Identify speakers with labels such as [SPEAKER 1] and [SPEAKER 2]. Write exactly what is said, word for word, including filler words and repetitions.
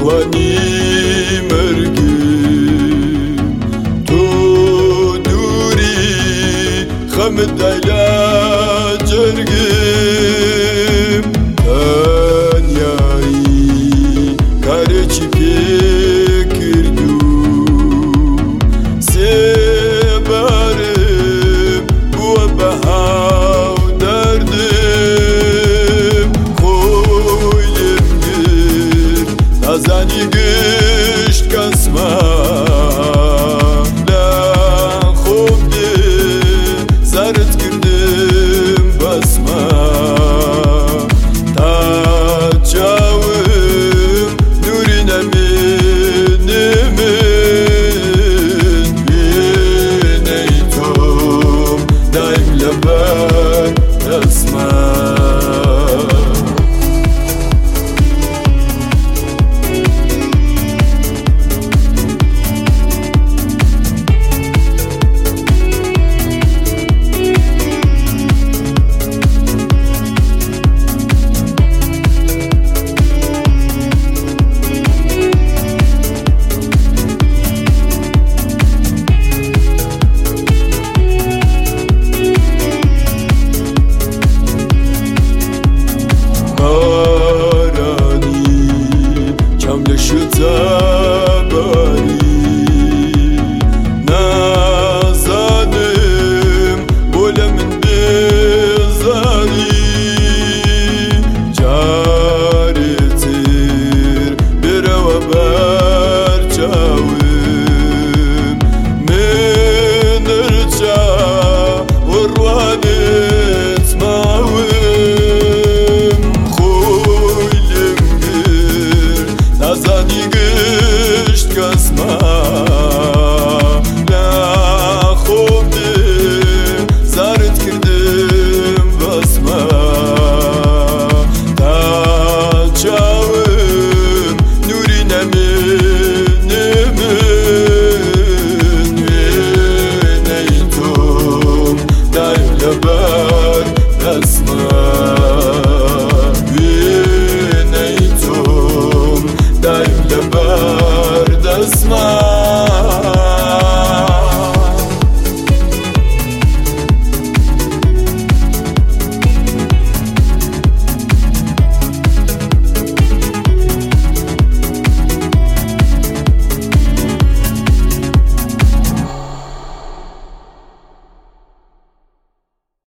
[SPEAKER 1] وانی مرگی تو دوری خم دیلا جرگیم دنیایی کاری چی پیکردو سبارم بو بهاو دردم خویم گیر نزنی گشت کسما لن خوب دی سرت کردم بسما تا چاوم نوری نبینمن بینی توم دایم لبر اسما Karani, çamlı şuta